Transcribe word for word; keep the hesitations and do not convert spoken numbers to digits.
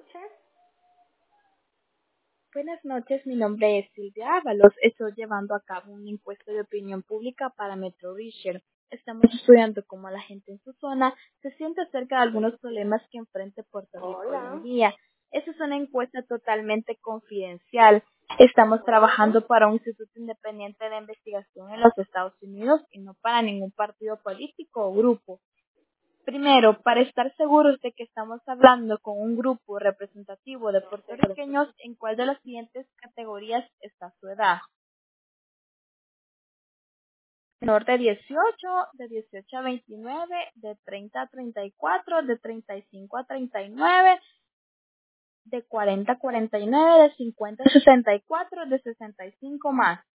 noches. Buenas noches, mi nombre es Silvia Ábalos. Estoy llevando a cabo una encuesta de opinión pública para Metro Research. Estamos estudiando cómo la gente en su zona se siente acerca de algunos problemas que enfrenta Puerto Rico hoy en Hola. día. Esta es una encuesta totalmente confidencial. Estamos Bueno. trabajando para un instituto independiente de investigación en los Estados Unidos y no para ningún partido político o grupo. Primero, para estar seguros de que estamos hablando con un grupo representativo de puertorriqueños, ¿en cuál de las siguientes categorías está su edad? Menor de dieciocho, de dieciocho a veintinueve, de treinta a treinta y cuatro, de treinta y cinco a treinta y nueve, de cuarenta a cuarenta y nueve, de cincuenta a sesenta y cuatro, de sesenta y cinco más.